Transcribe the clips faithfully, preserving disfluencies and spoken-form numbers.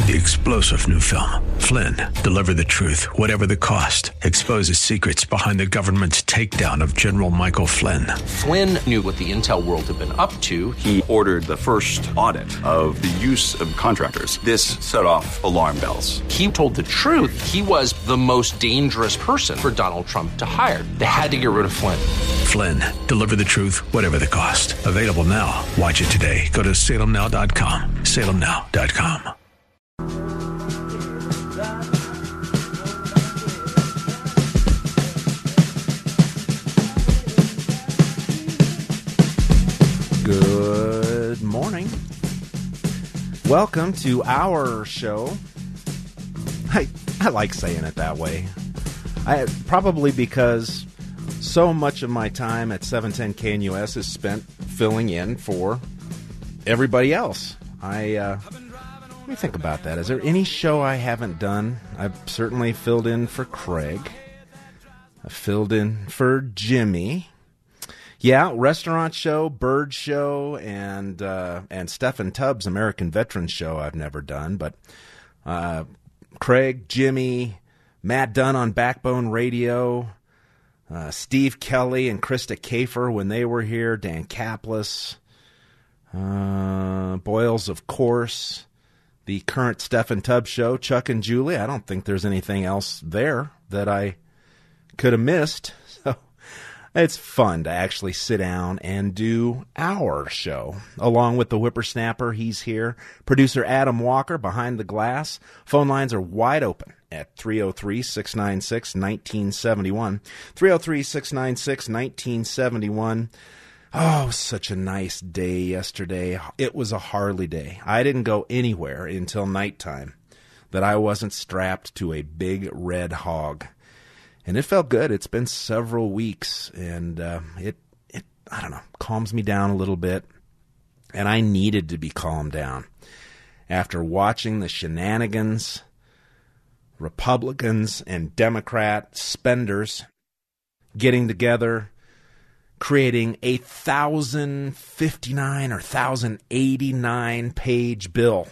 The explosive new film, Flynn, deliver the truth, whatever the cost, exposes secrets behind the government's takedown of General Michael Flynn. Flynn knew what the intel world had been up to. He ordered the first audit of the use of contractors. This set off alarm bells. He told the truth. He was the most dangerous person for Donald Trump to hire. They had to get rid of Flynn. Flynn, deliver the truth, whatever the cost. Available now. Watch it today. Go to salem now dot com. salem now dot com. Good morning. Welcome to our show. I I like saying it that way. I probably because so much of my time at seven ten K N U S is spent filling in for everybody else. I uh, let me think about that. Is there any show I haven't done? I've certainly filled in for Craig. I filled in for Jimmy. Yeah, Restaurant Show, Bird Show, and uh, and Stephen Tubbs' American Veterans Show I've never done. But uh, Craig, Jimmy, Matt Dunn on Backbone Radio, uh, Steve Kelly and Krista Kafer when they were here, Dan Kaplis, uh, Boyles, of course, the current Stephen Tubbs Show, Chuck and Julie. I don't think there's anything else there that I could have missed. So it's fun to actually sit down and do our show. Along with the whippersnapper, he's here. Producer Adam Walker behind the glass. Phone lines are wide open at three oh three, six nine six, one nine seven one. three oh three, six nine six, one nine seven one. Oh, such a nice day yesterday. It was a Harley day. I didn't go anywhere until nighttime that I wasn't strapped to a big red hog. And it felt good. It's been several weeks, and uh, it, it, I don't know, calms me down a little bit. And I needed to be calmed down after watching the shenanigans, Republicans and Democrat spenders getting together, creating a one thousand fifty-nine or one thousand eighty-nine page bill.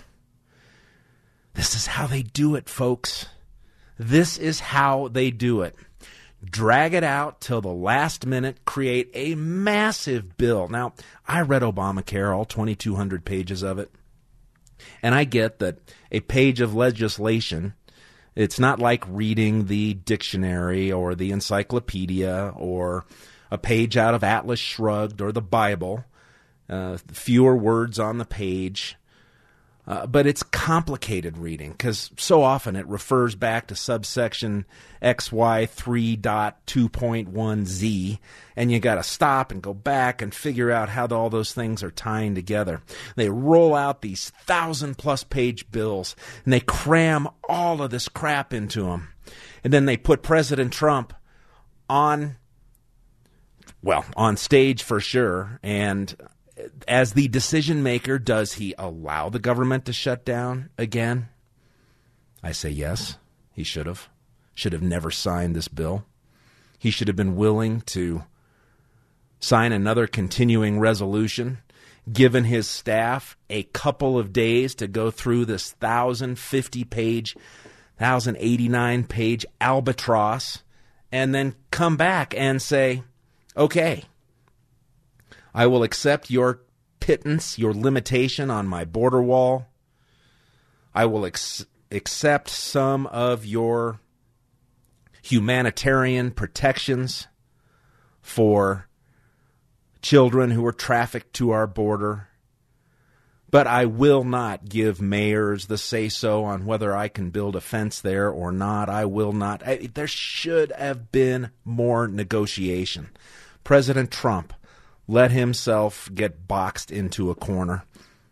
This is how they do it, folks. This is how they do it. Drag it out till the last minute, create a massive bill. Now, I read Obamacare, all twenty-two hundred pages of it, and I get that a page of legislation, it's not like reading the dictionary or the encyclopedia or a page out of Atlas Shrugged or the Bible, uh, fewer words on the page. Uh, but it's complicated reading because so often it refers back to subsection X Y three point two point one Z, and you got to stop and go back and figure out how all those things are tying together. They roll out these thousand-plus page bills, and they cram all of this crap into them. And then they put President Trump on, well, on stage for sure, and as the decision maker, does he allow the government to shut down again? I say yes, he should have. Should have never signed this bill. He should have been willing to sign another continuing resolution, given his staff a couple of days to go through this one thousand fifty page, one thousand eighty-nine page albatross, and then come back and say, okay, I will accept your pittance, your limitation on my border wall. I will ex- accept some of your humanitarian protections for children who are trafficked to our border. But I will not give mayors the say-so on whether I can build a fence there or not. I will not. I, there should have been more negotiation. President Trump let himself get boxed into a corner.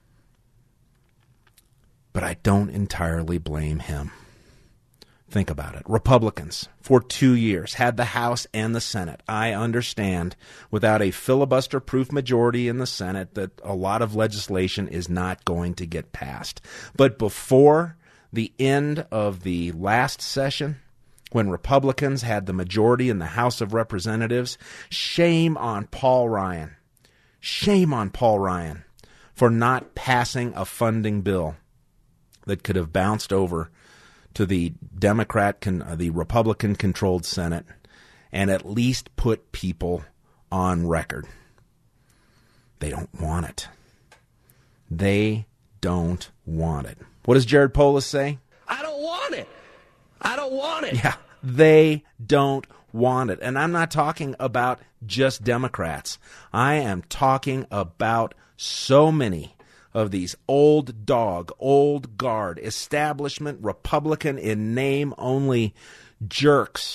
But I don't entirely blame him. Think about it. Republicans, for two years, had the House and the Senate. I understand, without a filibuster-proof majority in the Senate, that a lot of legislation is not going to get passed. But before the end of the last session, when Republicans had the majority in the House of Representatives, shame on Paul Ryan. Shame on Paul Ryan for not passing a funding bill. that could have bounced over to the Democrat, con- uh, the Republican-controlled Senate, and at least put people on record. They don't want it. They don't want it. What does Jared Polis say? I don't want it. I don't want it. Yeah, they don't want it. And I'm not talking about just Democrats. I am talking about so many of these old dog, old guard, establishment, Republican in name only jerks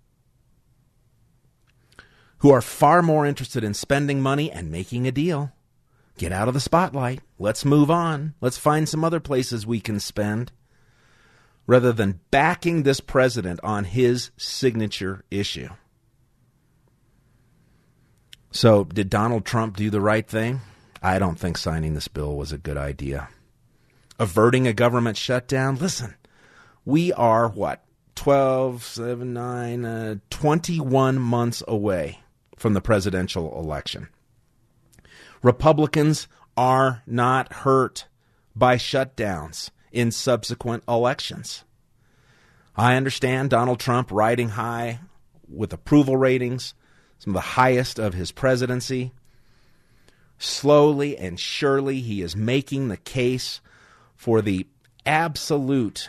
who are far more interested in spending money and making a deal. Get out of the spotlight. Let's move on. Let's find some other places we can spend, rather than backing this president on his signature issue. So, did Donald Trump do the right thing? I don't think signing this bill was a good idea. Averting a government shutdown? Listen, we are, what, twelve, seven, nine, uh, twenty-one months away from the presidential election. Republicans are not hurt by shutdowns in subsequent elections. I understand Donald Trump riding high with approval ratings, some of the highest of his presidency. Slowly and surely, he is making the case for the absolute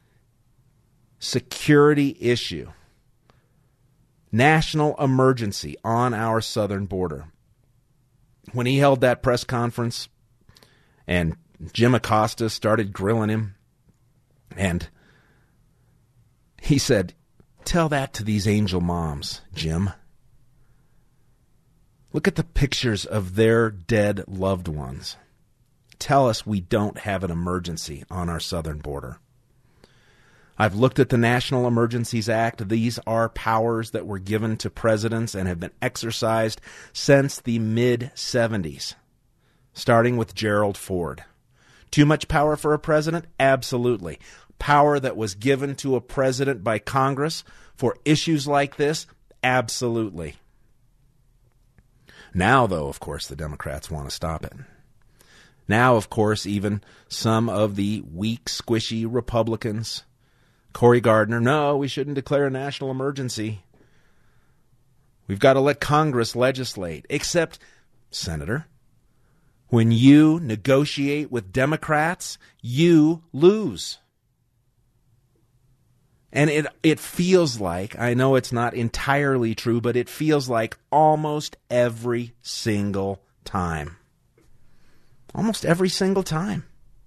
security issue, national emergency on our southern border. When he held that press conference and Jim Acosta started grilling him, and he said, "Tell that to these angel moms, Jim. Look at the pictures of their dead loved ones. Tell us we don't have an emergency on our southern border." I've looked at the National Emergencies Act. These are powers that were given to presidents and have been exercised since the mid seventies, starting with Gerald Ford. Too much power for a president? Absolutely. Power that was given to a president by Congress for issues like this? Absolutely. Now, though, of course, the Democrats want to stop it. Now, of course, even some of the weak, squishy Republicans, Cory Gardner, no, we shouldn't declare a national emergency. We've got to let Congress legislate. Except, Senator, when you negotiate with Democrats, you lose. And it it feels like, I know it's not entirely true, but it feels like almost every single time. Almost every single time.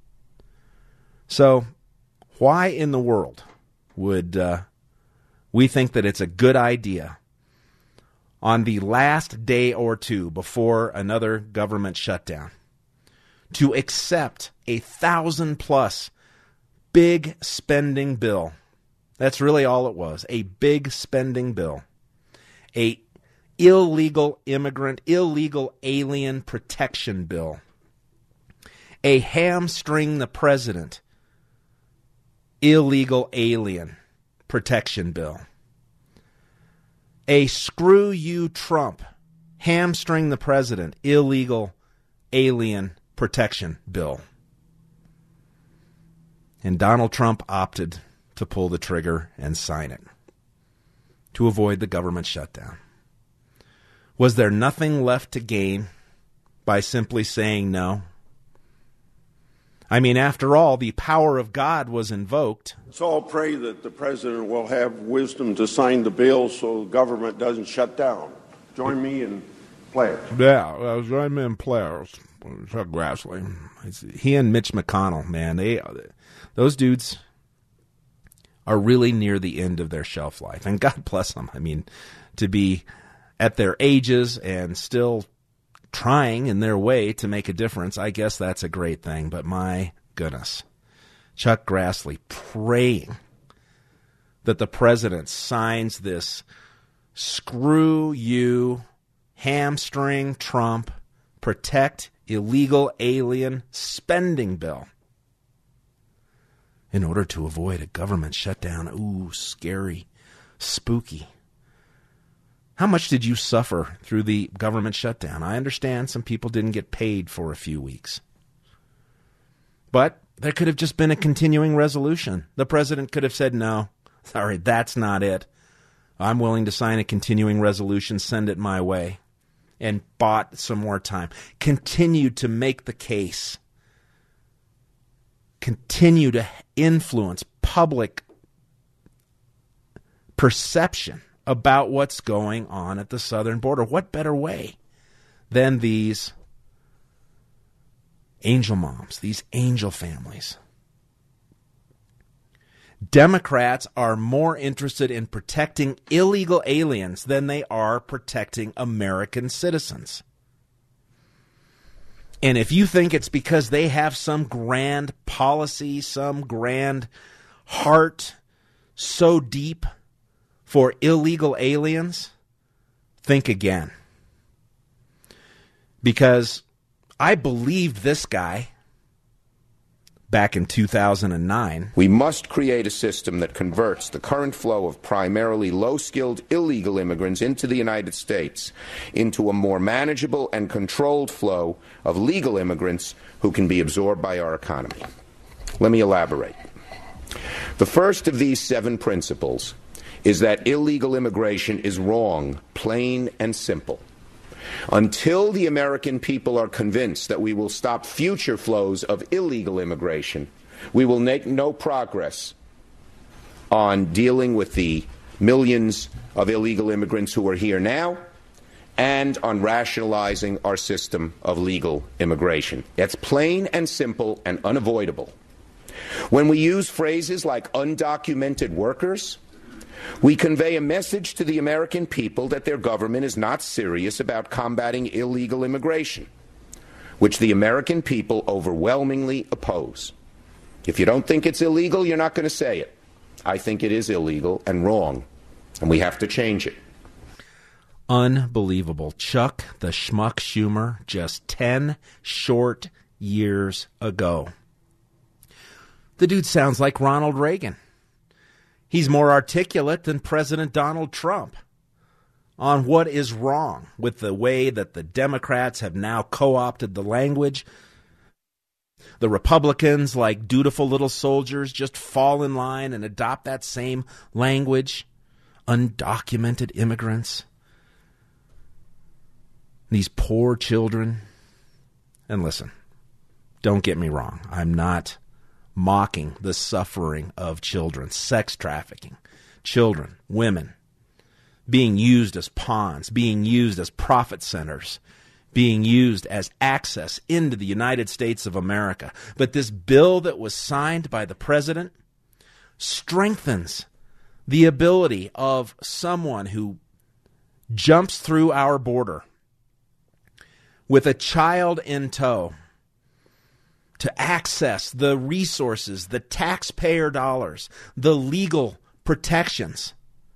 So, why in the world would uh, we think that it's a good idea on the last day or two before another government shutdown to accept a thousand plus big spending bill? That's really all it was, a big spending bill, a illegal immigrant, illegal alien protection bill, a hamstring the president, illegal alien protection bill, a screw you Trump, hamstring the president, illegal alien protection bill. And Donald Trump opted to pull the trigger and sign it to avoid the government shutdown. Was there nothing left to gain by simply saying no? I mean, after all, the power of God was invoked. Let's all pray that the president will have wisdom to sign the bill so the government doesn't shut down. Join me in prayers. Yeah, well, join me in prayers. Chuck Grassley. He and Mitch McConnell, man, they those dudes are really near the end of their shelf life. And God bless them. I mean, to be at their ages and still trying in their way to make a difference, I guess that's a great thing. But my goodness, Chuck Grassley praying that the president signs this screw you, hamstring Trump, protect illegal alien spending bill in order to avoid a government shutdown. Ooh, scary, spooky. How much did you suffer through the government shutdown? I understand some people didn't get paid for a few weeks. But There could have just been a continuing resolution. The president could have said, no, sorry, that's not it. I'm willing to sign a continuing resolution, send it my way, and bought some more time. Continued to make the case. Continue to influence public perception about what's going on at the southern border. What better way than these angel moms, these angel families? Democrats are more interested in protecting illegal aliens than they are protecting American citizens. And if you think it's because they have some grand policy, some grand heart so deep for illegal aliens, think again. Because I believed this guy back in two thousand nine. We must create a system that converts the current flow of primarily low-skilled illegal immigrants into the United States into a more manageable and controlled flow of legal immigrants who can be absorbed by our economy. Let me elaborate. The first of these seven principles is that illegal immigration is wrong, plain and simple. Until the American people are convinced that we will stop future flows of illegal immigration, we will make no progress on dealing with the millions of illegal immigrants who are here now and on rationalizing our system of legal immigration. It's plain and simple and unavoidable. When we use phrases like undocumented workers, we convey a message to the American people that their government is not serious about combating illegal immigration, which the American people overwhelmingly oppose. If you don't think it's illegal, you're not going to say it. I think it is illegal and wrong, and we have to change it. Unbelievable. Chuck the Schmuck Schumer just ten short years ago. The dude sounds like Ronald Reagan. He's more articulate than President Donald Trump on what is wrong with the way that the Democrats have now co-opted the language. The Republicans, like dutiful little soldiers, just fall in line and adopt that same language. Undocumented immigrants. These poor children. And listen, don't get me wrong. I'm not mocking the suffering of children, sex trafficking, children, women, being used as pawns, being used as profit centers, being used as access into the United States of America. But this bill that was signed by the president strengthens the ability of someone who jumps through our border with a child in tow to access the resources, the taxpayer dollars, the legal protections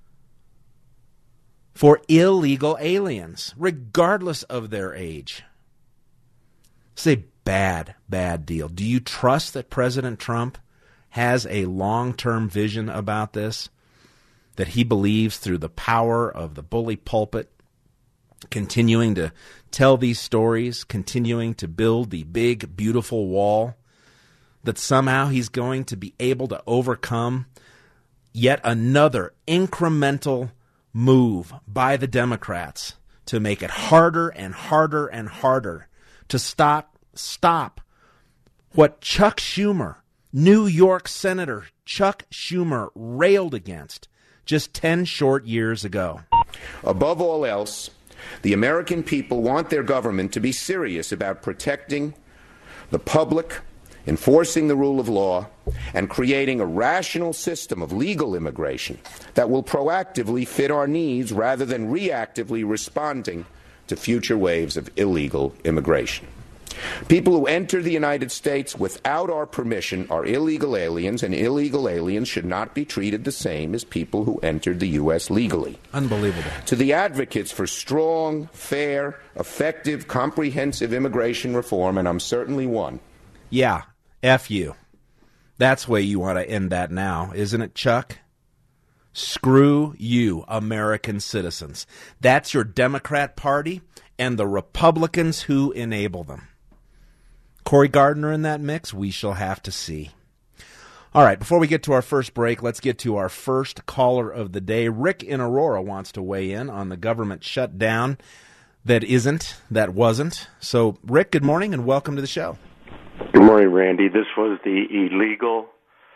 for illegal aliens, regardless of their age. It's a bad, bad deal. Do you trust that President Trump has a long-term vision about this? That he believes through the power of the bully pulpit, continuing to tell these stories, continuing to build the big, beautiful wall, that somehow he's going to be able to overcome yet another incremental move by the Democrats to make it harder and harder and harder to stop, stop what Chuck Schumer, New York Senator Chuck Schumer, railed against just ten short years ago. Above all else, the American people want their government to be serious about protecting the public, enforcing the rule of law, and creating a rational system of legal immigration that will proactively fit our needs rather than reactively responding to future waves of illegal immigration. People who enter the United States without our permission are illegal aliens, and illegal aliens should not be treated the same as people who entered the U S legally. Unbelievable. To the advocates for strong, fair, effective, comprehensive immigration reform, and I'm certainly one. Yeah, F you. That's the way you want to end that now, isn't it, Chuck? Screw you, American citizens. That's your Democrat Party and the Republicans who enable them. Cory Gardner in that mix? We shall have to see. All right, before we get to our first break, let's get to our first caller of the day. Rick in Aurora wants to weigh in on the government shutdown that isn't, that wasn't. So, Rick, good morning and welcome to the show. Good morning, Randy. This was the illegal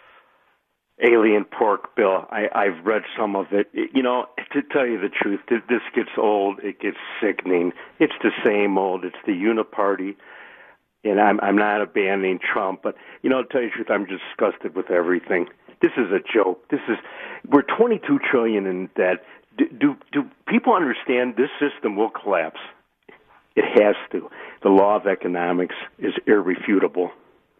alien pork bill. I, I've read some of it. You know, to tell you the truth, this gets old. It gets sickening. It's the same old. It's the uniparty. And I'm I'm not abandoning Trump, but, you know, to tell you the truth, I'm disgusted with everything. This is a joke. This is, we're twenty-two trillion dollars in debt. Do, do, do people understand this system will collapse? It has to. The law of economics is irrefutable.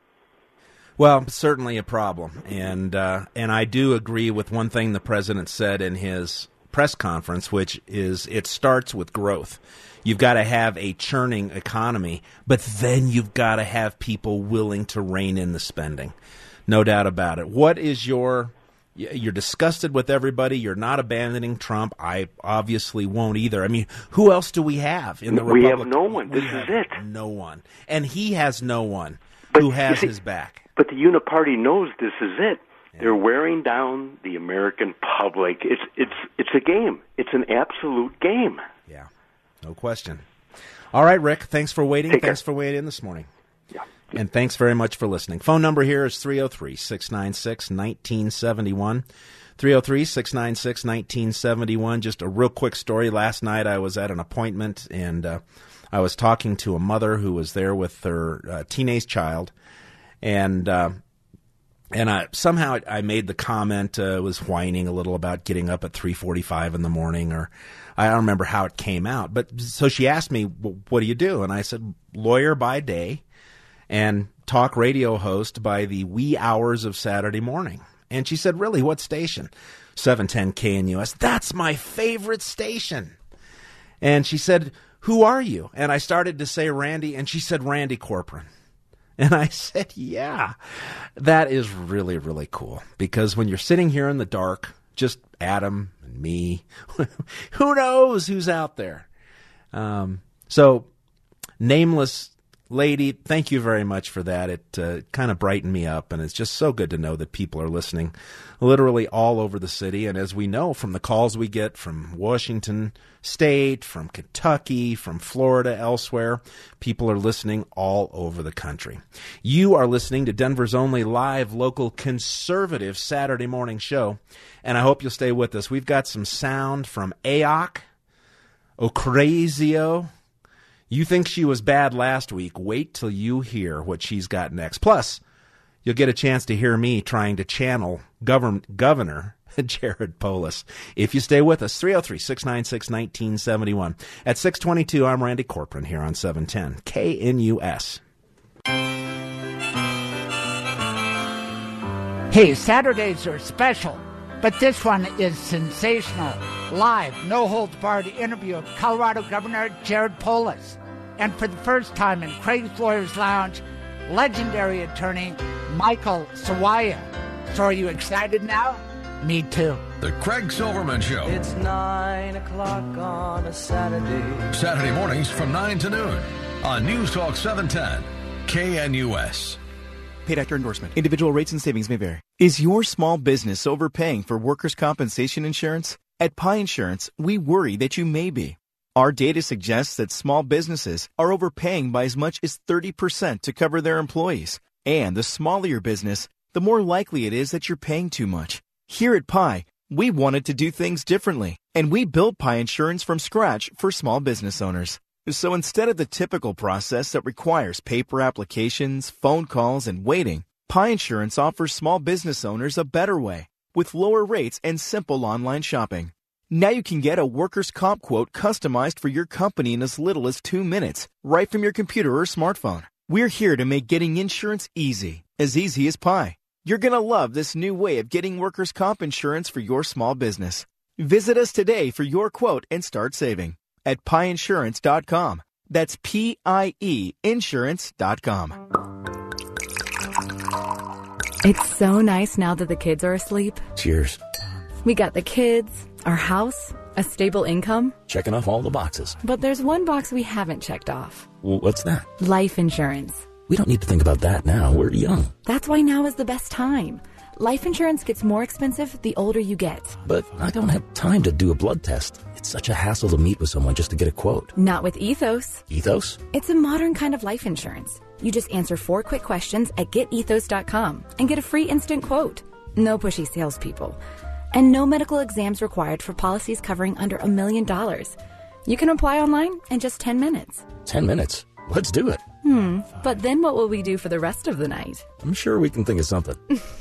Well, certainly a problem. And, uh, and I do agree with one thing the president said in his press conference, which is it starts with growth. You've got to have a churning economy, but then you've got to have people willing to rein in the spending. No doubt about it. What is your, you're disgusted with everybody. You're not abandoning Trump. I obviously won't either. I mean, who else do we have in the we Republic? We have no one. We this have is it. No one. And he has no one but, who has see, his back. But the uniparty knows this is it. Yeah. They're wearing down the American public. It's, it's, it's a game. It's an absolute game. Yeah. No question. All right, Rick, thanks for waiting. Take thanks care. for waiting in this morning. Yeah. And thanks very much for listening. Phone number here is three oh three, six nine six, one nine seven one. three oh three, six nine six, one nine seven one. Just a real quick story. Last night I was at an appointment, and uh, I was talking to a mother who was there with her uh, teenage child, and uh, and I, somehow I made the comment, uh, was whining a little about getting up at three forty-five in the morning, or I don't remember how it came out. But so she asked me, what do you do? And I said, lawyer by day and talk radio host by the wee hours of Saturday morning. And she said, really, what station? seven ten K N U S. That's my favorite station. And she said, who are you? And I started to say Randy, and she said, Randy Corcoran. And I said, yeah, that is really, really cool. Because when you're sitting here in the dark, just Adam and me, who knows who's out there? Um, so, nameless lady, thank you very much for that. It uh, kind of brightened me up, and it's just so good to know that people are listening literally all over the city. And as we know from the calls we get from Washington State, from Kentucky, from Florida, elsewhere, people are listening all over the country. You are listening to Denver's only live local conservative Saturday morning show, and I hope you'll stay with us. We've got some sound from A O C, Ocasio. You think she was bad last week. Wait till you hear what she's got next. Plus, you'll get a chance to hear me trying to channel govern- Governor Jared Polis. If you stay with us, three oh three, six nine six, one nine seven one. At six twenty-two, I'm Randy Corcoran here on seven ten K N U S. Hey, Saturdays are special, but this one is sensational. Live, no-holds-barred interview of Colorado Governor Jared Polis. And for the first time in Craig's Lawyers Lounge, legendary attorney Michael Sawaya. So are you excited now? Me too. The Craig Silverman Show. It's nine o'clock on a Saturday. Saturday mornings from nine to noon on News Talk seven ten K N U S. Paid actor endorsement. Individual rates and savings may vary. Is your small business overpaying for workers' compensation insurance? At Pi Insurance, we worry that you may be. Our data suggests that small businesses are overpaying by as much as thirty percent to cover their employees. And the smaller your business, the more likely it is that you're paying too much. Here at Pi, we wanted to do things differently, and we built Pi Insurance from scratch for small business owners. So instead of the typical process that requires paper applications, phone calls, and waiting, Pi Insurance offers small business owners a better way with lower rates and simple online shopping. Now you can get a workers' comp quote customized for your company in as little as two minutes, right from your computer or smartphone. We're here to make getting insurance easy, as easy as Pi. You're going to love this new way of getting workers' comp insurance for your small business. Visit us today for your quote and start saving at pi insurance dot com. That's P I E insurance dot com. It's so nice now that the kids are asleep. Cheers. We got the kids, our house, a stable income. Checking off all the boxes. But there's one box we haven't checked off. Well, what's that? Life insurance. We don't need to think about that now. We're young. That's why now is the best time. Life insurance gets more expensive the older you get. But I don't have time to do a blood test. It's such a hassle to meet with someone just to get a quote. Not with Ethos. Ethos? It's a modern kind of life insurance. You just answer four quick questions at get ethos dot com and get a free instant quote. No pushy salespeople. And no medical exams required for policies covering under a million dollars. You can apply online in just ten minutes. Ten minutes? Let's do it. Hmm, but then what will we do for the rest of the night? I'm sure we can think of something.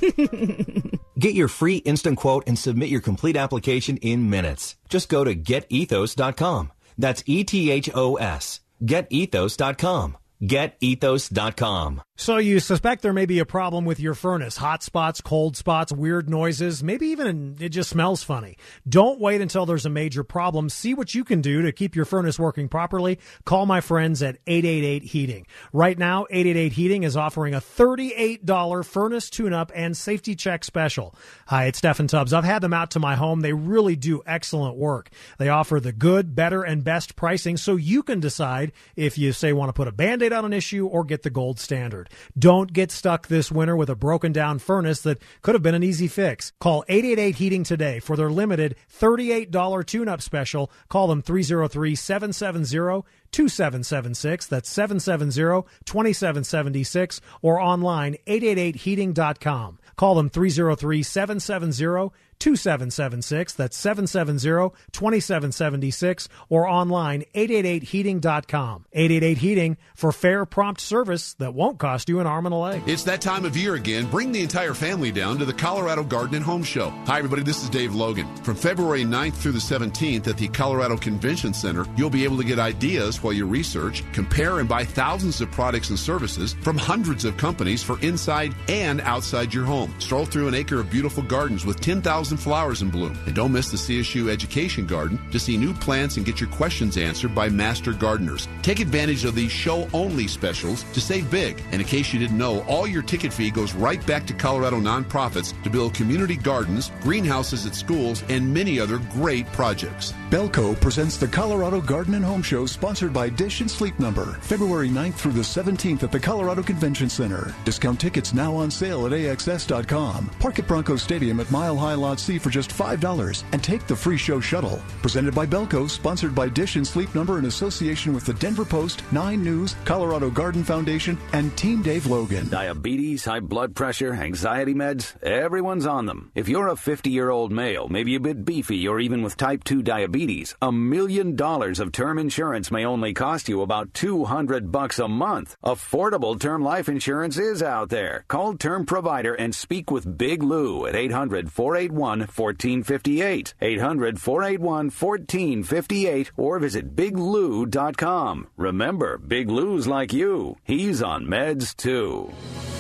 Get your free instant quote and submit your complete application in minutes. Just go to get ethos dot com. That's E T H O S. get ethos dot com. get ethos dot com. So you suspect there may be a problem with your furnace. Hot spots, cold spots, weird noises, maybe even it just smells funny. Don't wait until there's a major problem. See what you can do to keep your furnace working properly. Call my friends at eight eight eight heating. Right now, eight eight eight heating is offering a thirty-eight dollars furnace tune-up and safety check special. Hi, it's Stephen Tubbs. I've had them out to my home. They really do excellent work. They offer the good, better, and best pricing so you can decide if you, say, want to put a Band-Aid on an issue or get the gold standard. Don't get stuck this winter with a broken down furnace that could have been an easy fix. Call eight eight eight heating today for their limited thirty-eight dollars tune-up special. Call them three oh three, seven seven zero, two seven seven six. That's seven seven zero, two seven seven six or online eight eight eight heating dot com. Call them three oh three, seven seven zero, two seven seven six. That's seven seven zero, two seven seven six or online eight eight eight heating dot com. eight eight eight heating for fair, prompt service that won't cost you an arm and a leg. It's that time of year again. Bring the entire family down to the Colorado Garden and Home Show. Hi, everybody. This is Dave Logan. From February ninth through the seventeenth at the Colorado Convention Center, you'll be able to get ideas while you research, compare, and buy thousands of products and services from hundreds of companies for inside and outside your home. Stroll through an acre of beautiful gardens with ten thousand flowers in bloom. And don't miss the C S U Education Garden to see new plants and get your questions answered by master gardeners. Take advantage of these show-only specials to save big. And in case you didn't know, all your ticket fee goes right back to Colorado nonprofits to build community gardens, greenhouses at schools, and many other great projects. Belco presents the Colorado Garden and Home Show, sponsored by Dish and Sleep Number, February ninth through the seventeenth at the Colorado Convention Center. Discount tickets now on sale at A X S dot com. Park at Bronco Stadium at Mile High Lot C for just five dollars and take the free show shuttle. Presented by Belco, sponsored by Dish and Sleep Number in association with the Denver Post, Nine News, Colorado Garden Foundation, and Team Dave Logan. Diabetes, high blood pressure, anxiety meds, everyone's on them. If you're a fifty-year-old male, maybe a bit beefy, or even with type two diabetes, a million dollars of term insurance may only cost you about two hundred bucks a month. Affordable term life insurance is out there. Call Term Provider and speak with Big Lou at eight hundred, four eight one, one four five eight, eight hundred, four eight one, one four five eight, or visit big lou dot com. Remember, Big Lou's like you. He's on meds too.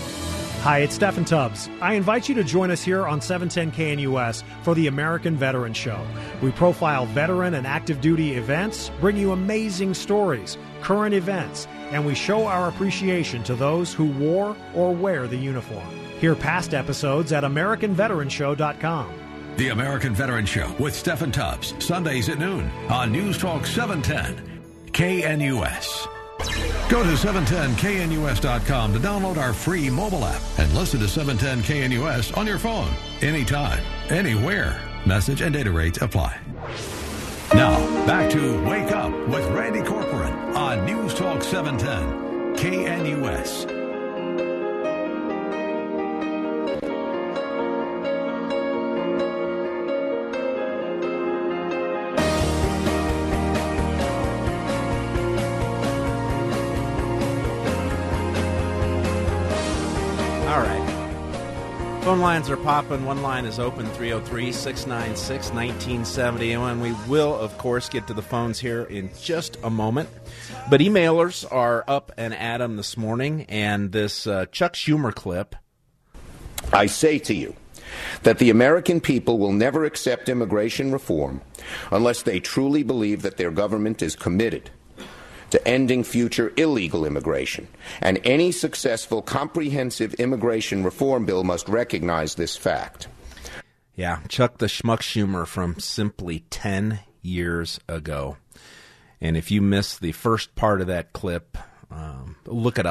Hi, it's Stephen Tubbs. I invite you to join us here on seven ten K N U S for the American Veteran Show. We profile veteran and active duty events, bring you amazing stories, current events, and we show our appreciation to those who wore or wear the uniform. Hear past episodes at american veteran show dot com. The American Veteran Show with Stephen Tubbs, Sundays at noon on News Talk seven ten K N U S. Go to seven ten K N U S dot com to download our free mobile app and listen to seven ten K N U S on your phone, anytime, anywhere. Message and data rates apply. Now, back to Wake Up with Randy Corcoran on News Talk seven ten K N U S. Phone lines are popping. One line is open, three oh three, six nine six, one nine seven one. We will, of course, get to the phones here in just a moment. But emailers are up and at 'em this morning, and this uh, Chuck Schumer clip. I say to you that the American people will never accept immigration reform unless they truly believe that their government is committed to ending future illegal immigration, and any successful comprehensive immigration reform bill must recognize this fact. Yeah, Chuck the Schmuck Schumer from simply ten years ago. And if you missed the first part of that clip, um, look it up.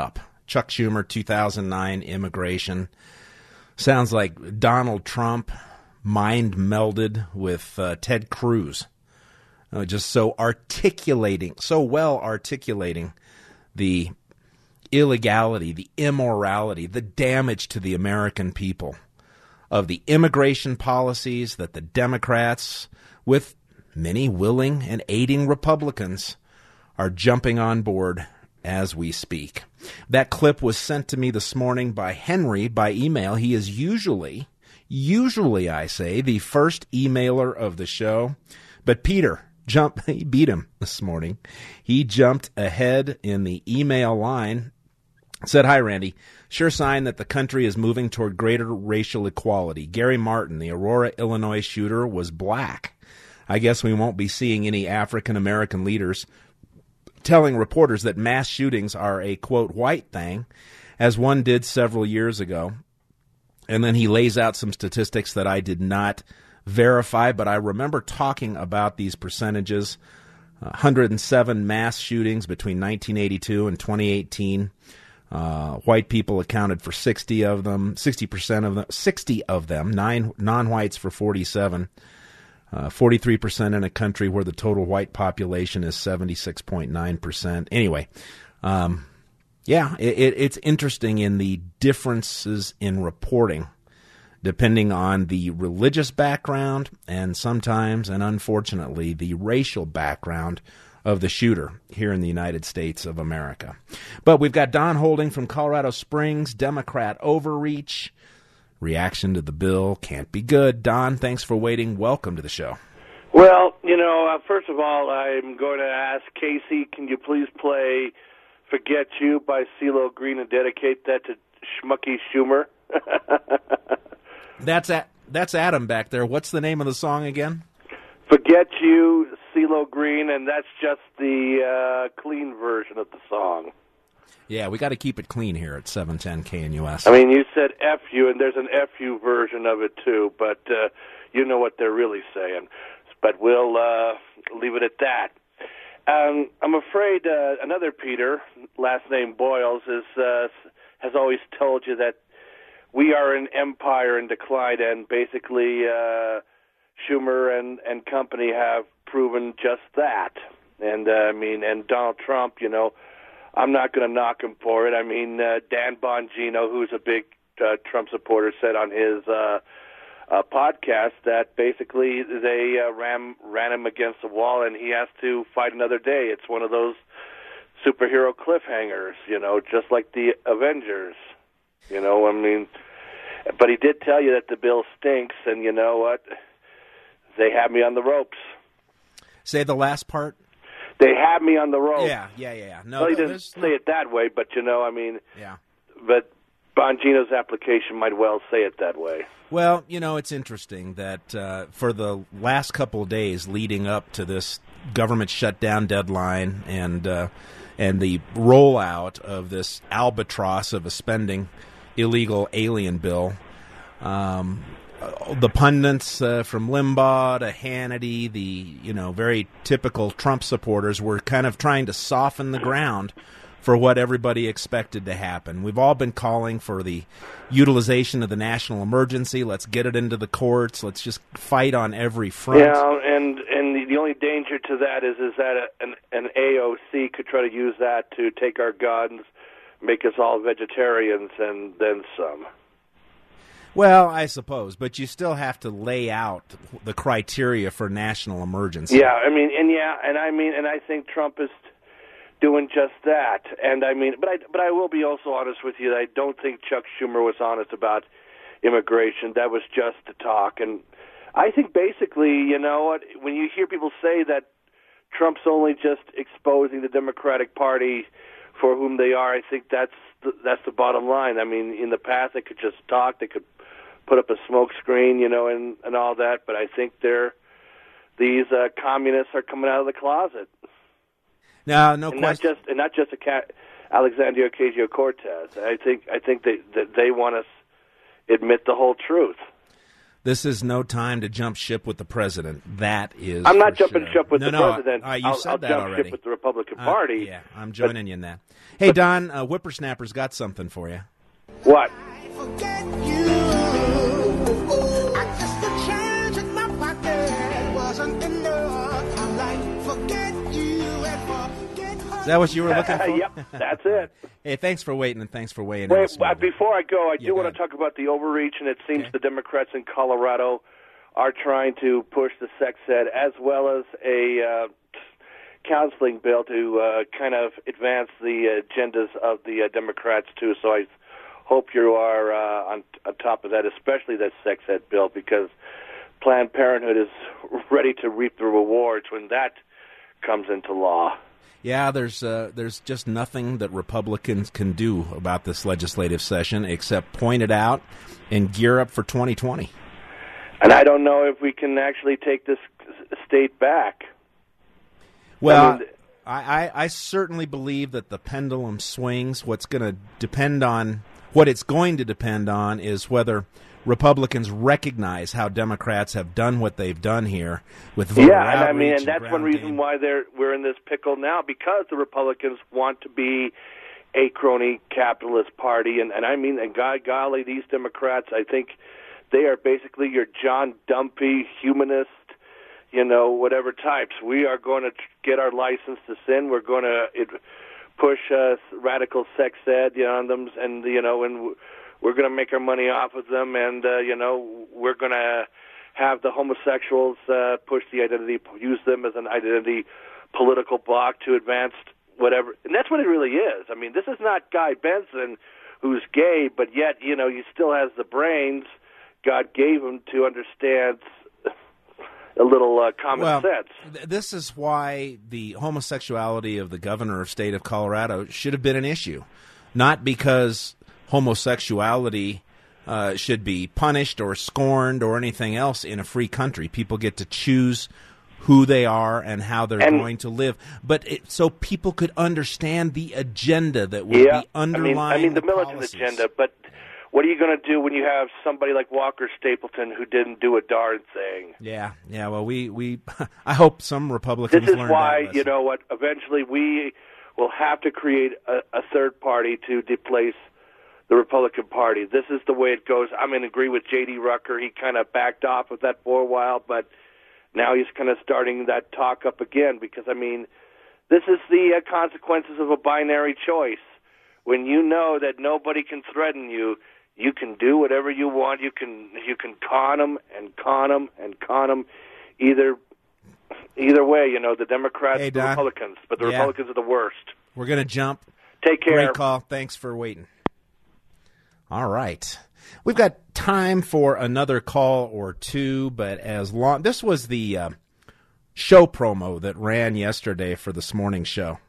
Chuck Schumer, two thousand nine immigration. Sounds like Donald Trump mind melded with uh, Ted Cruz. Uh, just so articulating, so well articulating the illegality, the immorality, the damage to the American people of the immigration policies that the Democrats, with many willing and aiding Republicans, are jumping on board as we speak. That clip was sent to me this morning by Henry by email. He is usually, usually I say, the first emailer of the show. But Peter jumped, he beat him this morning. He jumped ahead in the email line. Said, "Hi, Randy. Sure sign that the country is moving toward greater racial equality. Gary Martin, the Aurora, Illinois shooter, was black. I guess we won't be seeing any African-American leaders telling reporters that mass shootings are a, quote, white thing, as one did several years ago." And then he lays out some statistics that I did not verify, but I remember talking about these percentages. one hundred seven mass shootings between nineteen eighty-two and twenty eighteen. Uh, white people accounted for sixty of them, sixty percent of them, sixty of them, nine non-whites for forty-seven, uh, forty-three percent in a country where the total white population is seventy-six point nine percent. Anyway, um, yeah, it, it, it's interesting in the differences in reporting, depending on the religious background and sometimes, and unfortunately, the racial background of the shooter here in the United States of America. But we've got Don Holding from Colorado Springs, Democrat overreach. Reaction to the bill can't be good. Don, thanks for waiting. Welcome to the show. Well, you know, uh, first of all, I'm going to ask Casey, can you please play Forget You by CeeLo Green and dedicate that to Schmucky Schumer? That's a, that's Adam back there. What's the name of the song again? Forget You, CeeLo Green, and that's just the uh, clean version of the song. Yeah, we got to keep it clean here at seven ten K N U S. I mean, you said F you, and there's an F you version of it, too, but uh, you know what they're really saying. But we'll uh, leave it at that. Um, I'm afraid uh, another Peter, last name Boyles, is, uh, has always told you that we are an empire in decline, and basically uh, Schumer and, and company have proven just that. And, uh, I mean, and Donald Trump, you know, I'm not going to knock him for it. I mean, uh, Dan Bongino, who's a big uh, Trump supporter, said on his uh, uh, podcast that basically they uh, ran, ran him against the wall and he has to fight another day. It's one of those superhero cliffhangers, you know, just like the Avengers. You know, I mean, but he did tell you that the bill stinks, and you know what? They have me on the ropes. Say the last part. They have me on the ropes. Yeah, yeah, yeah. yeah. No, well, he no, didn't say it that way, but you know, I mean, yeah. But Bongino's application might well say it that way. Well, you know, it's interesting that uh, for the last couple of days leading up to this government shutdown deadline and uh, and the rollout of this albatross of a spending illegal alien bill, um, the pundits uh, from Limbaugh to Hannity, the you know very typical Trump supporters, were kind of trying to soften the ground for what everybody expected to happen. We've all been calling for the utilization of the national emergency. Let's get it into the courts. Let's just fight on every front. Yeah, and and the only danger to that is is that an, an A O C could try to use that to take our guns, make us all vegetarians, and then some. Well, I suppose, but you still have to lay out the criteria for national emergency. Yeah, I mean, and yeah, and I mean, and I think Trump is doing just that. And I mean, but I but I will be also honest with you that I don't think Chuck Schumer was honest about immigration. That was just the talk. And I think basically, you know what, when you hear people say that Trump's only just exposing the Democratic Party for whom they are, I think that's the, that's the bottom line. I mean, in the past they could just talk, they could put up a smoke screen, you know, and, and all that, but I think they're these uh, communists are coming out of the closet. No, no and question. Not just and not just a Alexandria Ocasio-Cortez. I think I think they that they want to admit the whole truth. This is no time to jump ship with the president. That is I'm not for jumping sure. ship with no, the no, president. Uh, you I'll, said I'll that jump already. ship with the Republican Uh, Party. yeah, I'm joining but, you in that. Hey, Don, uh, Whippersnapper's got something for you. What? Is that what you were looking for? Yep, that's it. Hey, thanks for waiting, and thanks for weighing in. Wait, this morning. uh, before I go, I Yeah, do go want ahead. to talk about the overreach, and it seems Okay. the Democrats in Colorado are trying to push the sex ed as well as a uh, counseling bill to uh, kind of advance the agendas of the uh, Democrats, too. So I hope you are uh, on, on top of that, especially that sex ed bill, because Planned Parenthood is ready to reap the rewards when that comes into law. Yeah, there's uh, there's just nothing that Republicans can do about this legislative session except point it out and gear up for twenty twenty. And I don't know if we can actually take this state back. Well, I mean, I, I, I certainly believe that the pendulum swings. What's going to depend on, what it's going to depend on is whether Republicans recognize how Democrats have done what they've done here with voter yeah, and I mean, outreach and that's one ground reason game. why they're we're in this pickle now, because the Republicans want to be a crony capitalist party, and, and I mean, and God, golly, these Democrats, I think they are basically your John Dumpy humanist, you know, whatever types. We are going to get our license to sin. We're going to it, push uh, radical sex ed you know, on them, and you know, and we're going to make our money off of them, and uh, you know, we're going to have the homosexuals uh, push the identity, use them as an identity political block to advance whatever. And that's what it really is. I mean, this is not Guy Benson who's gay, but yet, you know, he still has the brains God gave him to understand a little uh, common well, sense. Th- this is why the homosexuality of the governor of state of Colorado should have been an issue, not because homosexuality uh, should be punished or scorned or anything else in a free country. People get to choose who they are and how they're And- going to live, but it, so people could understand the agenda that would Yeah, be underlying. I mean, I mean the, the militant policies. agenda, but what are you going to do when you have somebody like Walker Stapleton who didn't do a darn thing? Yeah, yeah. Well, we, we I hope some Republicans This is learn why, that you lesson. know what, eventually we will have to create a, a third party to displace the Republican Party. This is the way it goes. I'm in agree with J D Rucker. He kind of backed off of that for a while, but now he's kind of starting that talk up again because, I mean, this is the uh, consequences of a binary choice. When you know that nobody can threaten you, you can do whatever you want. You can you can con them and con them and con them. Either either way, you know, the Democrats, Hey, the Don. Republicans, but the Yeah. Republicans are the worst. We're going to jump. Take care. Great call. Thanks for waiting. All right. We've got time for another call or two, but as long... This was the uh, show promo that ran yesterday for this morning's show.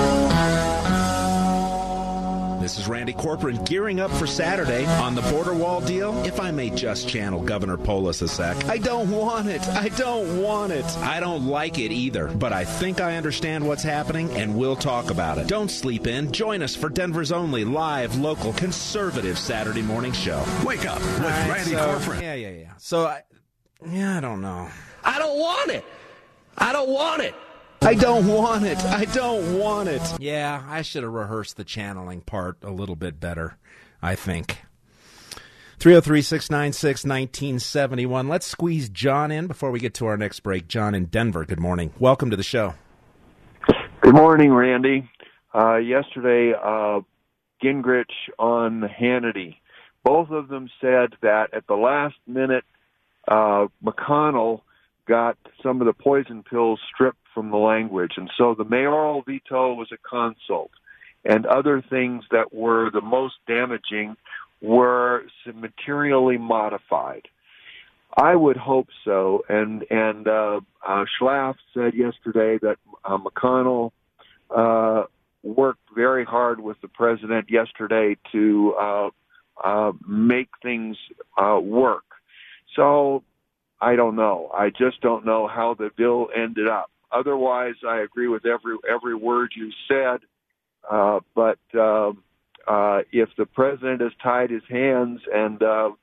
This is Randy Corcoran gearing up for Saturday on the border wall deal. If I may just channel Governor Polis a sec. I don't want it. I don't want it. I don't like it either, but I think I understand what's happening, and we'll talk about it. Don't sleep in. Join us for Denver's only live, local, conservative Saturday morning show. Wake up with All right, Randy so- Corcoran. Yeah, yeah, yeah. So, I, yeah, I don't know. I don't want it. I don't want it. I don't want it. I don't want it. Yeah, I should have rehearsed the channeling part a little bit better, I think. three oh three, six nine six, one nine seven one. Let's squeeze John in before we get to our next break. John in Denver, good morning. Welcome to the show. Good morning, Randy. Uh, yesterday, uh, Gingrich on Hannity, both of them said that at the last minute, uh, McConnell got some of the poison pills stripped from the language. And so the mayoral veto was a consult. And other things that were the most damaging were materially modified. I would hope so. And, and uh, uh, Schlaf said yesterday that uh, McConnell uh, worked very hard with the president yesterday to uh, uh, make things uh, work. So I don't know. I just don't know how the bill ended up. Otherwise, I agree with every every word you said. Uh, but uh, uh, if the president has tied his hands and uh,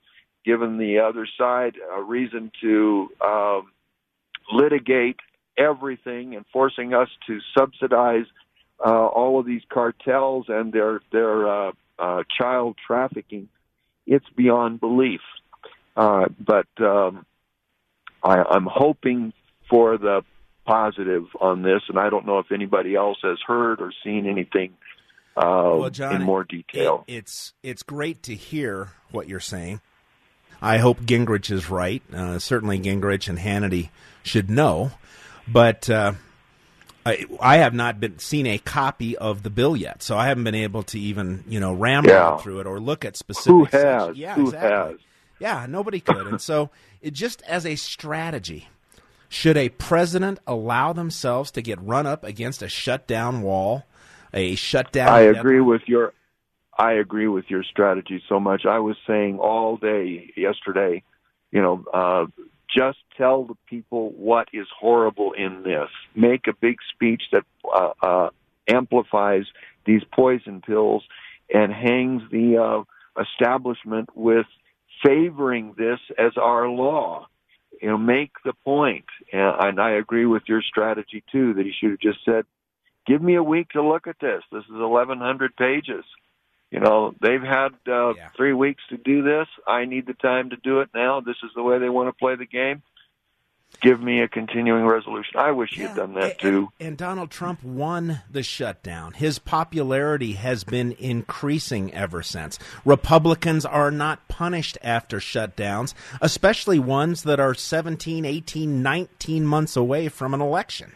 given the other side a reason to um, litigate everything and forcing us to subsidize uh, all of these cartels and their their uh, uh, child trafficking. It's beyond belief. Uh, but um, I, I'm hoping for the positive on this, and I don't know if anybody else has heard or seen anything uh, well, John, in more detail. It, it's it's great to hear what you're saying. I hope Gingrich is right. Uh, certainly Gingrich and Hannity should know. But uh, I, I have not been seen a copy of the bill yet, so I haven't been able to even, you know, ramble yeah. through it or look at specific Who has? sections. Yeah, Who exactly. has? Yeah, nobody could. And so it just as a strategy, should a president allow themselves to get run up against a shutdown wall, a shutdown? I agree with your. I agree with your strategy so much. I was saying all day yesterday, you know, uh, just tell the people what is horrible in this. Make a big speech that uh, uh, amplifies these poison pills and hangs the uh, establishment with favoring this as our law. You know, make the point. And, and I agree with your strategy, too, that he should have just said, give me a week to look at this. This is eleven hundred pages. You know, they've had uh, yeah. three weeks to do this. I need the time to do it now. This is the way they want to play the game. Give me a continuing resolution. I wish yeah. you'd done that, and, too. And Donald Trump won the shutdown. His popularity has been increasing ever since. Republicans are not punished after shutdowns, especially ones that are seventeen, eighteen, nineteen months away from an election.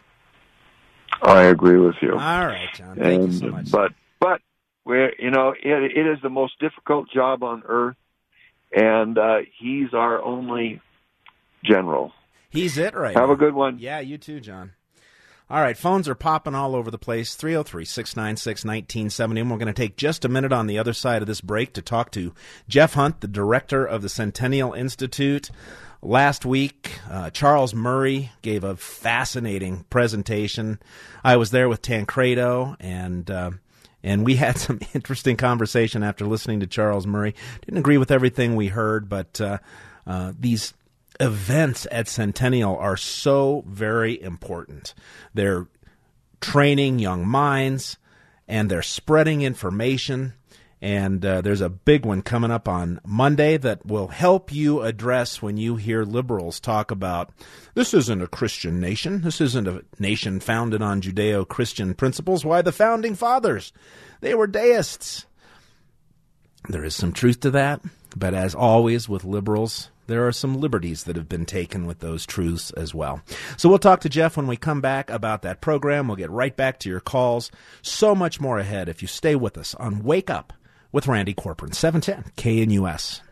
I agree with you. All right, John. Thank and, you so much. But, but where you know, it, it is the most difficult job on earth, and uh, he's our only general. He's it right Have now. a good one. Yeah, you too, John. All right, phones are popping all over the place, three oh three, six nine six, one nine seven oh. We're going to take just a minute on the other side of this break to talk to Jeff Hunt, the director of the Centennial Institute. Last week, uh, Charles Murray gave a fascinating presentation. I was there with Tancredo, and uh, and we had some interesting conversation after listening to Charles Murray. Didn't agree with everything we heard, but uh, uh, these events at Centennial are so very important. They're training young minds, and they're spreading information. And uh, there's a big one coming up on Monday that will help you address when you hear liberals talk about, this isn't a Christian nation. This isn't a nation founded on Judeo-Christian principles. Why, the founding fathers, they were deists. There is some truth to that, but as always with liberals, there are some liberties that have been taken with those truths as well. So we'll talk to Jeff when we come back about that program. We'll get right back to your calls. So much more ahead if you stay with us on Wake Up with Randy Corcoran, seven ten K N U S.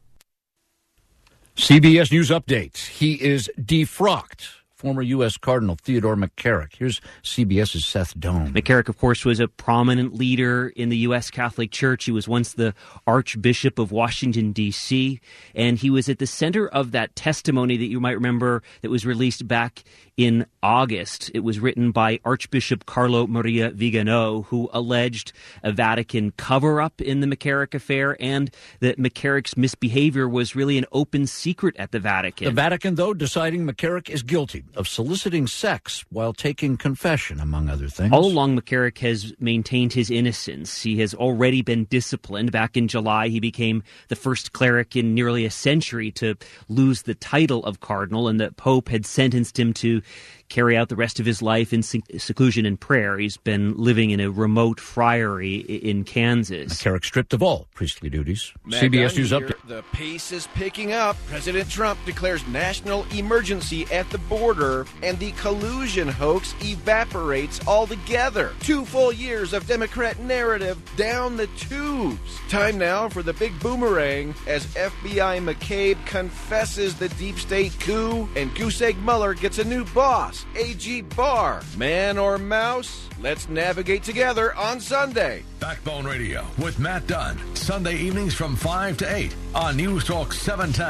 C B S News updates. He is defrocked. Former U S Cardinal Theodore McCarrick. Here's CBS's Seth Doan. McCarrick, of course, was a prominent leader in the U S Catholic Church. He was once the Archbishop of Washington, D C, and he was at the center of that testimony that you might remember that was released back in August. It was written by Archbishop Carlo Maria Vigano, who alleged a Vatican cover-up in the McCarrick affair and that McCarrick's misbehavior was really an open secret at the Vatican. The Vatican, though, deciding McCarrick is guilty of soliciting sex while taking confession, among other things. All along, McCarrick has maintained his innocence. He has already been disciplined. Back in July, he became the first cleric in nearly a century to lose the title of cardinal, and the Pope had sentenced him to carry out the rest of his life in seclusion and prayer. He's been living in a remote friary in Kansas. McCarrick stripped of all priestly duties. Matt C B S Dunn News here. update. The pace is picking up. President Trump declares national emergency at the border, and the collusion hoax evaporates altogether. Two full years of Democrat narrative down the tubes. Time now for the big boomerang as F B I McCabe confesses the deep state coup, and Goose Egg Mueller gets a new boss. A G Barr. Man or mouse? Let's navigate together on Sunday. Backbone Radio with Matt Dunn. Sunday evenings from five to eight on News Talk seven ten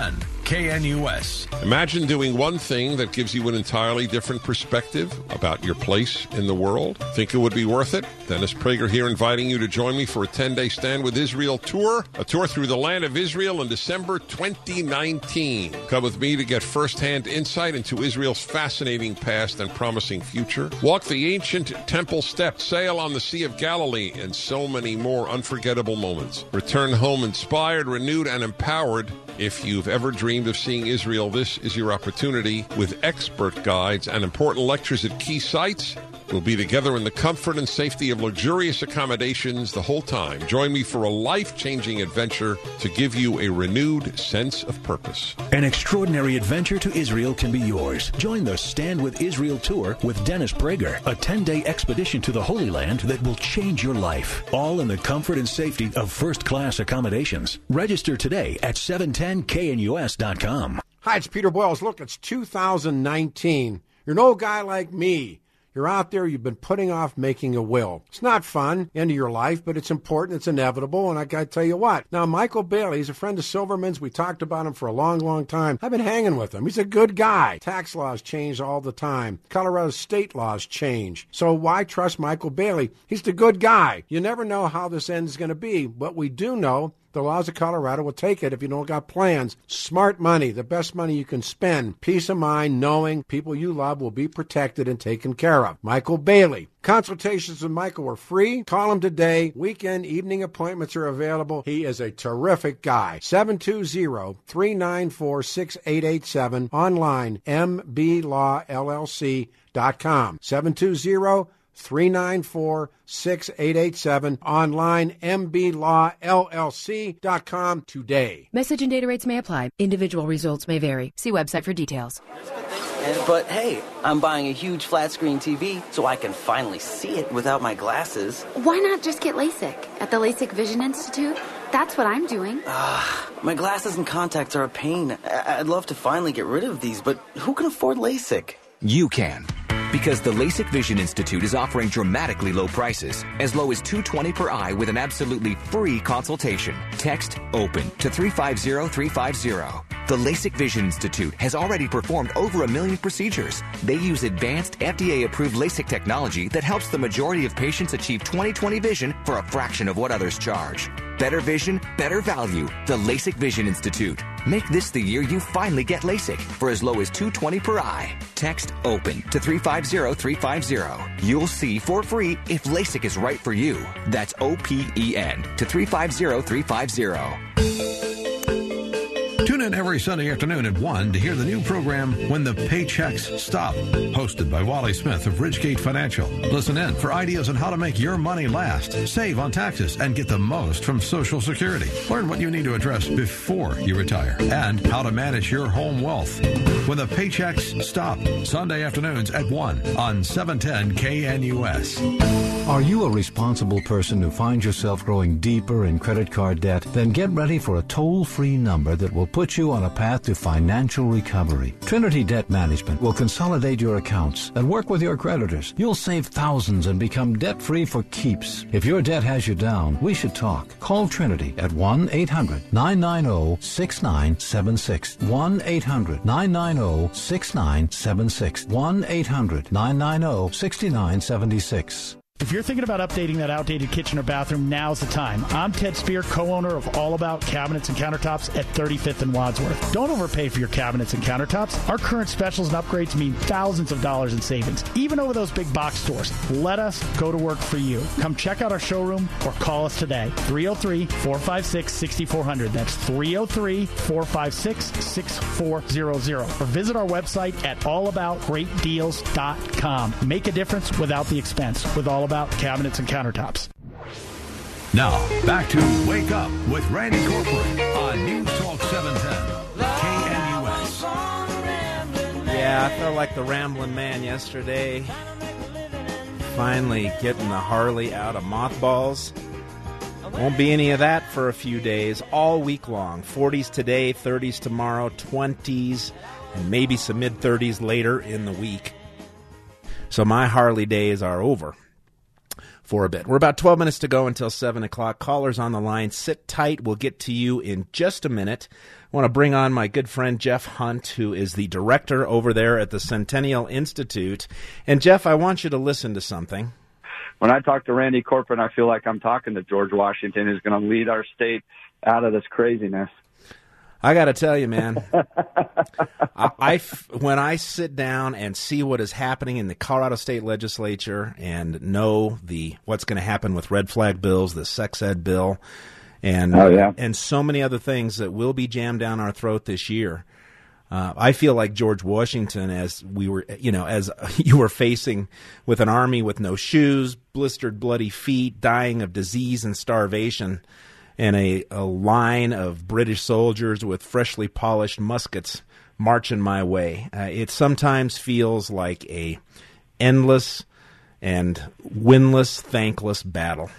K N U S. Imagine doing one thing that gives you an entirely different perspective about your place in the world. Think it would be worth it? Dennis Prager here, inviting you to join me for a ten-day Stand with Israel tour, a tour through the land of Israel in December twenty nineteen. Come with me to get first-hand insight into Israel's fascinating past and promising future. Walk the ancient temple steps, sail on the Sea of Galilee, and so many more unforgettable moments. Return home inspired, renewed, and empowered. If you've ever dreamed of seeing Israel, this is your opportunity. With expert guides and important lectures at key sites, we'll be together in the comfort and safety of luxurious accommodations the whole time. Join me for a life-changing adventure to give you a renewed sense of purpose. An extraordinary adventure to Israel can be yours. Join the Stand with Israel tour with Dennis Prager, a ten-day expedition to the Holy Land that will change your life. All in the comfort and safety of first-class accommodations. Register today at seven ten K N U S dot com. Hi, it's Peter Boyles. Look, it's two thousand nineteen. You're an old guy like me. You're out there, you've been putting off making a will. It's not fun, end of your life, but it's important, it's inevitable, and I gotta tell you what. Now, Michael Bailey, he's a friend of Silverman's. We talked about him for a long, long time. I've been hanging with him. He's a good guy. Tax laws change all the time. Colorado state laws change. So why trust Michael Bailey? He's the good guy. You never know how this end is going to be, but we do know the laws of Colorado will take it if you don't got plans. Smart money, the best money you can spend. Peace of mind knowing people you love will be protected and taken care of. Michael Bailey. Consultations with Michael are free. Call him today. Weekend, evening appointments are available. He is a terrific guy. seven two zero, three nine four, six eight eight seven. Online, m b law l l c dot com. seven two zero, three nine four, six eight eight seven. Online, m b law l l c dot com today. Message and data rates may apply. Individual results may vary. See website for details. And, but hey, I'm buying a huge flat screen T V so I can finally see it without my glasses. Why not just get LASIK at the LASIK Vision Institute? That's what I'm doing. Uh, my glasses and contacts are a pain. I- I'd love to finally get rid of these, but who can afford LASIK? You can. Because the LASIK Vision Institute is offering dramatically low prices, as low as two hundred twenty dollars per eye with an absolutely free consultation. Text OPEN to three five zero three five zero. The LASIK Vision Institute has already performed over a million procedures. They use advanced F D A-approved LASIK technology that helps the majority of patients achieve twenty twenty vision for a fraction of what others charge. Better vision, better value. The LASIK Vision Institute. Make this the year you finally get LASIK for as low as two hundred twenty dollars per eye. Text OPEN to three five zero three five zero. You'll see for free if LASIK is right for you. That's O P E N to three five zero three five zero. Tune in every Sunday afternoon at one to hear the new program When the Paychecks Stop, hosted by Wally Smith of Ridgegate Financial. Listen in for ideas on how to make your money last, save on taxes, and get the most from Social Security. Learn what you need to address before you retire and how to manage your home wealth. When the Paychecks Stop, Sunday afternoons at one on seven ten K N U S. Are you a responsible person who finds yourself growing deeper in credit card debt? Then get ready for a toll-free number that will put you on a path to financial recovery. Trinity Debt Management will consolidate your accounts and work with your creditors. You'll save thousands and become debt-free for keeps. If your debt has you down, we should talk. Call Trinity at one eight hundred nine nine zero six nine seven six. one eight hundred nine nine zero six nine seven six. one eight hundred nine nine zero six nine seven six. If you're thinking about updating that outdated kitchen or bathroom, now's the time. I'm Ted Spear, co-owner of All About Cabinets and Countertops at thirty-fifth and Wadsworth. Don't overpay for your cabinets and countertops. Our current specials and upgrades mean thousands of dollars in savings, even over those big box stores. Let us go to work for you. Come check out our showroom or call us today. three oh three, four five six, six four zero zero. That's three oh three, four five six, six four zero zero. Or visit our website at all about great deals dot com. Make a difference without the expense with All About Cabinets and Countertops. Now, back to Wake Up with Randy Corcoran on News Talk seven ten K N U S. Yeah, I felt like the rambling man yesterday. Finally getting the Harley out of mothballs. Won't be any of that for a few days, all week long. forties today, thirties tomorrow, twenties, and maybe some mid-thirties later in the week. So my Harley days are over. for a bit. We're about twelve minutes to go until seven o'clock. Callers on the line. Sit tight. We'll get to you in just a minute. I want to bring on my good friend Jeff Hunt, who is the director over there at the Centennial Institute. And, Jeff, I want you to listen to something. When I talk to Randy Corcoran, I feel like I'm talking to George Washington, who's going to lead our state out of this craziness. I got to tell you, man, I, I, when I sit down and see what is happening in the Colorado State Legislature and know the what's going to happen with red flag bills, the sex ed bill, and oh, yeah. and so many other things that will be jammed down our throat this year, uh, I feel like George Washington, as we were, you know, as you were facing with an army with no shoes, blistered, bloody feet, dying of disease and starvation, and a, a line of British soldiers with freshly polished muskets marching my way. Uh, it sometimes feels like a endless and winless, thankless battle.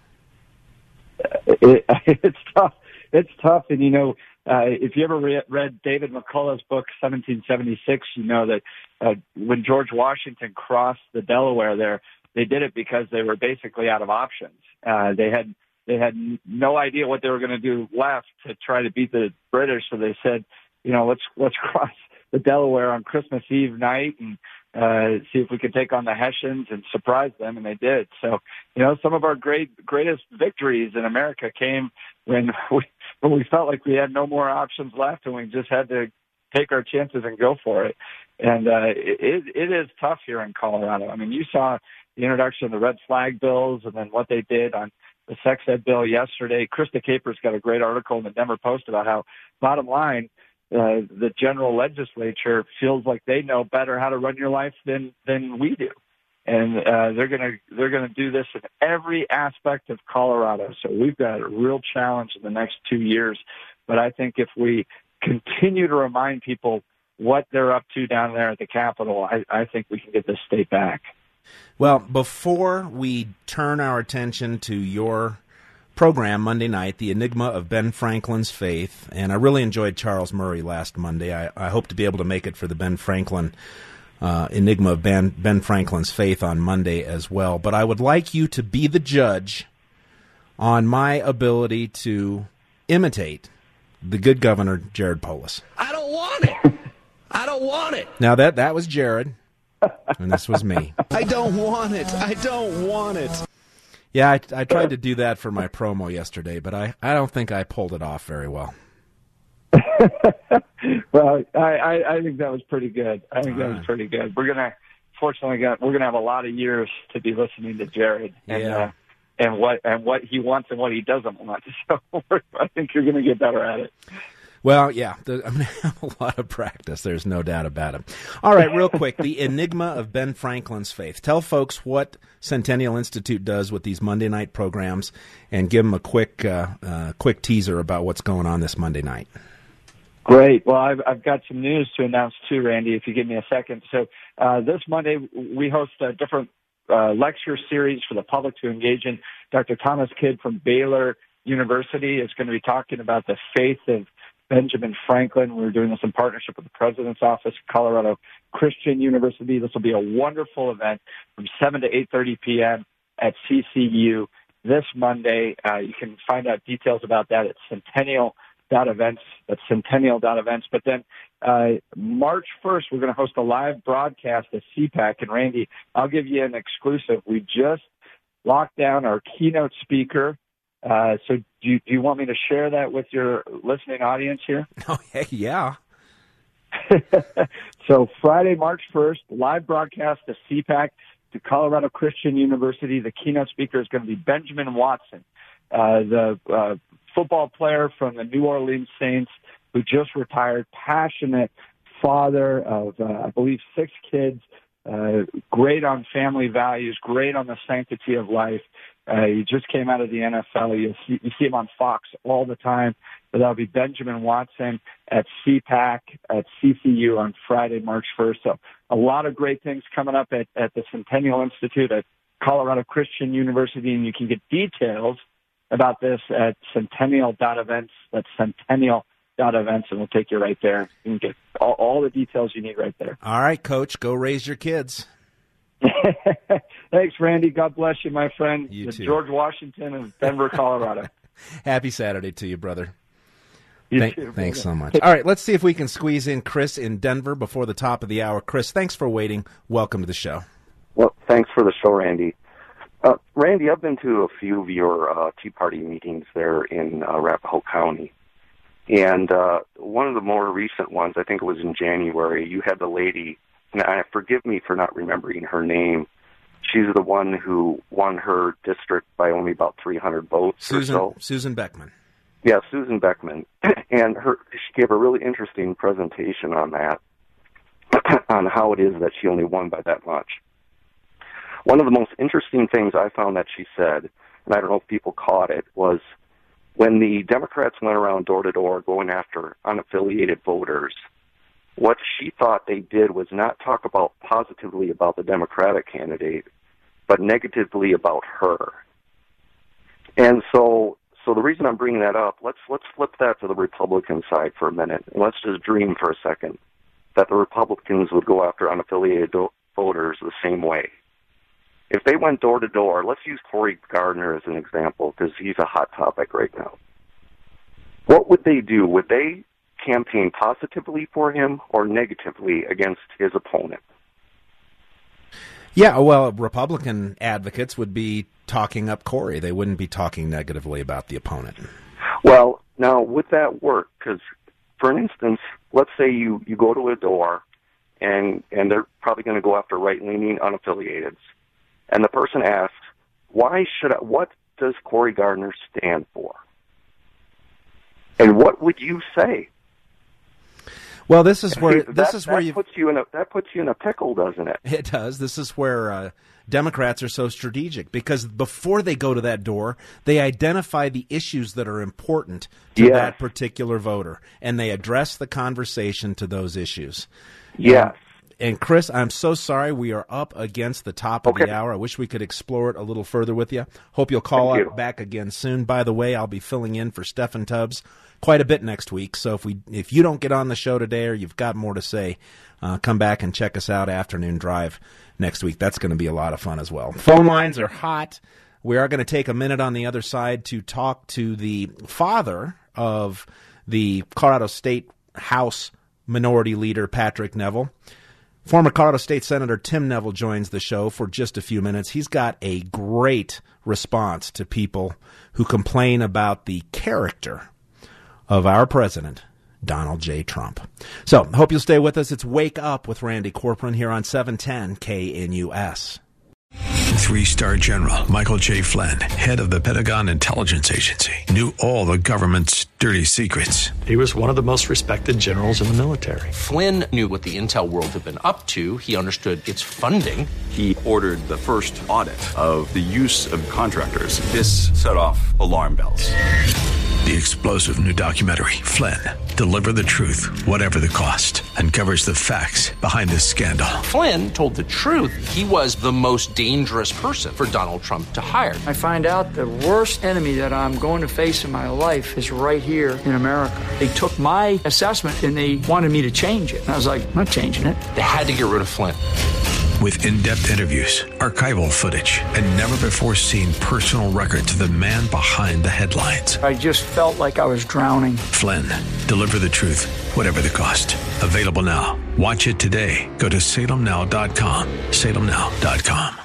It, it's tough. It's tough, and you know, uh, if you ever re- read David McCullough's book, seventeen seventy-six, you know that uh, when George Washington crossed the Delaware there, they did it because they were basically out of options. Uh, they had They had no idea what they were going to do left to try to beat the British. So they said, you know, let's let's cross the Delaware on Christmas Eve night and uh, see if we could take on the Hessians and surprise them. And they did. So, you know, some of our great greatest victories in America came when we when we felt like we had no more options left and we just had to take our chances and go for it. And uh, it it is tough here in Colorado. I mean, you saw the introduction of the red flag bills and then what they did on the sex ed bill yesterday. Krista Capers got a great article in the Denver Post about how, bottom line, uh, the general legislature feels like they know better how to run your life than than we do, and uh, they're gonna they're gonna do this in every aspect of Colorado. So we've got a real challenge in the next two years. But I think if we continue to remind people what they're up to down there at the Capitol, I, I think we can get this state back. Well, before we turn our attention to your program Monday night, The Enigma of Ben Franklin's Faith, and I really enjoyed Charles Murray last Monday. I, I hope to be able to make it for the Ben Franklin uh, Enigma of Ben, Ben Franklin's Faith on Monday as well. But I would like you to be the judge on my ability to imitate the good governor, Jared Polis. I don't want it. I don't want it. Now, that, that was Jared. And this was me. I don't want it. I don't want it. Yeah, I, I tried to do that for my promo yesterday, but I, I don't think I pulled it off very well. Well, I, I, I think that was pretty good. I think that was pretty good. We're gonna, fortunately, got, we're gonna have a lot of years to be listening to Jared and yeah. uh, and what and what he wants and what he doesn't want. So I think you're gonna get better at it. Well, yeah, the, I'm going to have a lot of practice. There's no doubt about it. All right, real quick, the Enigma of Ben Franklin's Faith. Tell folks what Centennial Institute does with these Monday night programs, and give them a quick, uh, uh, quick teaser about what's going on this Monday night. Great. Well, I've, I've got some news to announce too, Randy, if you give me a second. So uh, this Monday we host a different uh, lecture series for the public to engage in. Doctor Thomas Kidd from Baylor University is going to be talking about the faith of Benjamin Franklin. We're doing this in partnership with the President's Office, Colorado Christian University. This will be a wonderful event from seven to eight thirty p.m. at C C U this Monday. Uh, you can find out details about that at centennial dot events. That's centennial dot events. But then uh, March first, we're going to host a live broadcast at C PAC. And Randy, I'll give you an exclusive. We just locked down our keynote speaker. Uh, so do you, do you want me to share that with your listening audience here? Oh, hey, yeah. So Friday, March first, live broadcast to C PAC to Colorado Christian University. The keynote speaker is going to be Benjamin Watson, uh, the uh, football player from the New Orleans Saints who just retired, passionate father of, uh, I believe, six kids, uh, great on family values, great on the sanctity of life. Uh, he just came out of the N F L. You see, you see him on Fox all the time. But that'll be Benjamin Watson at C PAC at C C U on Friday, March first. So a lot of great things coming up at, at the Centennial Institute at Colorado Christian University. And you can get details about this at centennial dot events. That's centennial dot events, and we'll take you right there. You can get all, all the details you need right there. All right, Coach, go raise your kids. Thanks, Randy. God bless you, my friend. You too. George Washington of Denver, Colorado. Happy Saturday to you, brother. You Thank, too, thanks so brother. much. All right, let's see if we can squeeze in Chris in Denver before the top of the hour. Chris, thanks for waiting. Welcome to the show. Well, thanks for the show, Randy. Uh, Randy, I've been to a few of your uh, Tea Party meetings there in uh, Arapahoe County. And uh, one of the more recent ones, I think it was in January, you had the lady, and I, forgive me for not remembering her name. She's the one who won her district by only about three hundred votes Susan, or so. Susan Beckman. Yeah, Susan Beckman. And her, she gave a really interesting presentation on that, on how it is that she only won by that much. One of the most interesting things I found that she said, and I don't know if people caught it, was when the Democrats went around door to door going after unaffiliated voters, what she thought they did was not talk about positively about the Democratic candidate, but negatively about her. And so, so the reason I'm bringing that up, let's let's flip that to the Republican side for a minute, and let's just dream for a second that the Republicans would go after unaffiliated do- voters the same way. If they went door to door, let's use Cory Gardner as an example because he's a hot topic right now. What would they do? Would they campaign positively for him or negatively against his opponent? Yeah, well, Republican advocates would be talking up Cory. They wouldn't be talking negatively about the opponent. Well, now, would that work? Because, for instance, let's say you, you go to a door, and, and they're probably going to go after right-leaning unaffiliateds. And the person asks, why should I, what does Cory Gardner stand for? And what would you say? Well, this is where that, this is where that you puts you in a that puts you in a pickle, doesn't it? It does. This is where uh, Democrats are so strategic because before they go to that door, they identify the issues that are important to Yes. that particular voter, and they address the conversation to those issues. Yes. And, and Chris, I'm so sorry we are up against the top of Okay. the hour. I wish we could explore it a little further with you. Hope you'll call Thank up you. back again soon. By the way, I'll be filling in for Stephen Tubbs quite a bit next week. So if we if you don't get on the show today or you've got more to say, uh, come back and check us out Afternoon Drive next week. That's going to be a lot of fun as well. Phone lines are hot. We are going to take a minute on the other side to talk to the father of the Colorado State House Minority Leader, Patrick Neville. Former Colorado State Senator Tim Neville joins the show for just a few minutes. He's got a great response to people who complain about the character of our president, Donald J. Trump. So, hope you'll stay with us. It's Wake Up with Randy Corcoran here on seven ten K N U S. Three-star General Michael J. Flynn, head of the Pentagon Intelligence Agency, knew all the government's dirty secrets. He was one of the most respected generals in the military. Flynn knew what the intel world had been up to. He understood its funding. He ordered the first audit of the use of contractors. This set off alarm bells. The explosive new documentary, Flynn, Deliver the Truth, Whatever the Cost, uncovers the facts behind this scandal. Flynn told the truth. He was the most dangerous person for Donald Trump to hire. I find out the worst enemy that I'm going to face in my life is right here in America. They took my assessment and they wanted me to change it. And I was like, I'm not changing it. They had to get rid of Flynn. With in-depth interviews, archival footage, and never-before-seen personal records of the man behind the headlines. I just felt like I was drowning. Flynn, Deliver the Truth, Whatever the Cost. Available now. Watch it today. Go to salem now dot com. salem now dot com.